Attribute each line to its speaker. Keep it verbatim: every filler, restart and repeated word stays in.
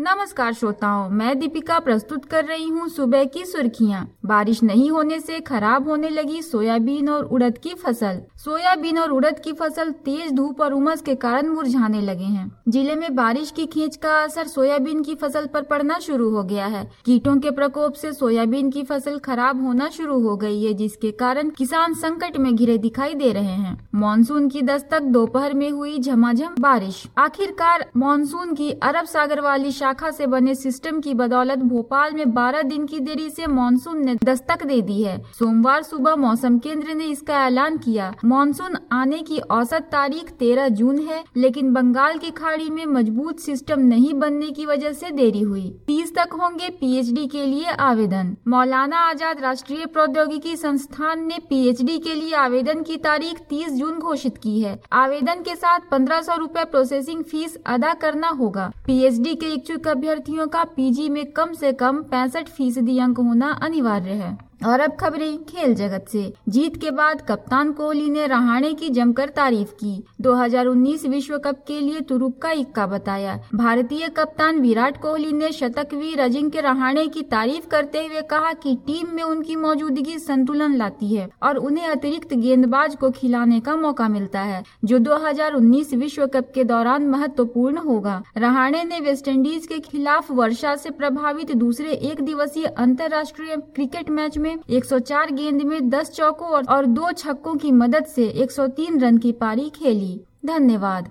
Speaker 1: नमस्कार श्रोताओं, मैं दीपिका प्रस्तुत कर रही हूँ सुबह की सुर्खियाँ। बारिश नहीं होने से खराब होने लगी सोयाबीन और उड़द की फसल। सोयाबीन और उड़द की फसल तेज धूप और उमस के कारण मुरझाने लगे हैं। जिले में बारिश की खींच का असर सोयाबीन की फसल पर पड़ना शुरू हो गया है। कीटों के प्रकोप से सोयाबीन की फसल खराब होना शुरू हो गई है, जिसके कारण किसान संकट में घिरे दिखाई दे रहे हैं। मानसून की दस्तक, दोपहर में हुई झमाझम बारिश। आखिरकार मानसून की अरब सागर वाली शाखा से बने सिस्टम की बदौलत भोपाल में बारह दिन की देरी से मानसून ने दस्तक दे दी है। सोमवार सुबह मौसम केंद्र ने इसका ऐलान किया। मानसून आने की औसत तारीख तेरह जून है, लेकिन बंगाल की खाड़ी में मजबूत सिस्टम नहीं बनने की वजह से देरी हुई। तीस तक होंगे पीएचडी के लिए आवेदन। मौलाना आजाद राष्ट्रीय प्रौद्योगिकी संस्थान ने पीएचडी के लिए आवेदन की तारीख तीस जून घोषित की है। आवेदन के साथ पंद्रह सौ रूपए प्रोसेसिंग फीस अदा करना होगा। पीएचडी के इच्छुक अभ्यर्थियों का पीजी में कम से कम पैंसठ फीसदी अंक होना अनिवार्य है। और अब खबरें खेल जगत से। जीत के बाद कप्तान कोहली ने रहाणे की जमकर तारीफ की। दो हज़ार उन्नीस विश्व कप के लिए तुरुप का इक्का बताया। भारतीय कप्तान विराट कोहली ने शतकवीर अजिंक्य रहाणे की तारीफ करते हुए कहा कि टीम में उनकी मौजूदगी संतुलन लाती है और उन्हें अतिरिक्त गेंदबाज को खिलाने का मौका मिलता है, जो दो हज़ार उन्नीस विश्व कप के दौरान महत्वपूर्ण होगा। रहाणे ने वेस्टइंडीज के खिलाफ वर्षा से प्रभावित दूसरे एक दिवसीय अंतर्राष्ट्रीय क्रिकेट मैच में एक सौ चार गेंद में दस चौकों और दो छक्कों की मदद से एक सौ तीन रन की पारी खेली। धन्यवाद।